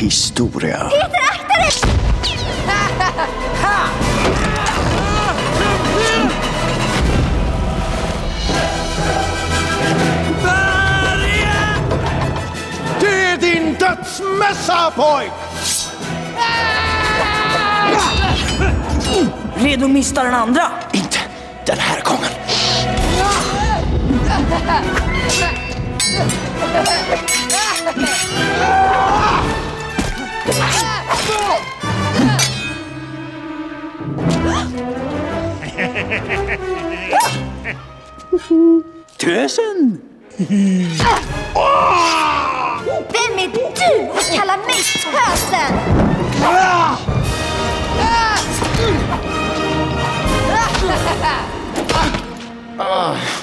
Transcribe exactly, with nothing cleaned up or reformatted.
historia. Peter, akta dig! Det är din dödsmässa, pojk! Redo mista den andra? Inte den här gången. Tösen! Vem är du att kalla mig tösen? Ah.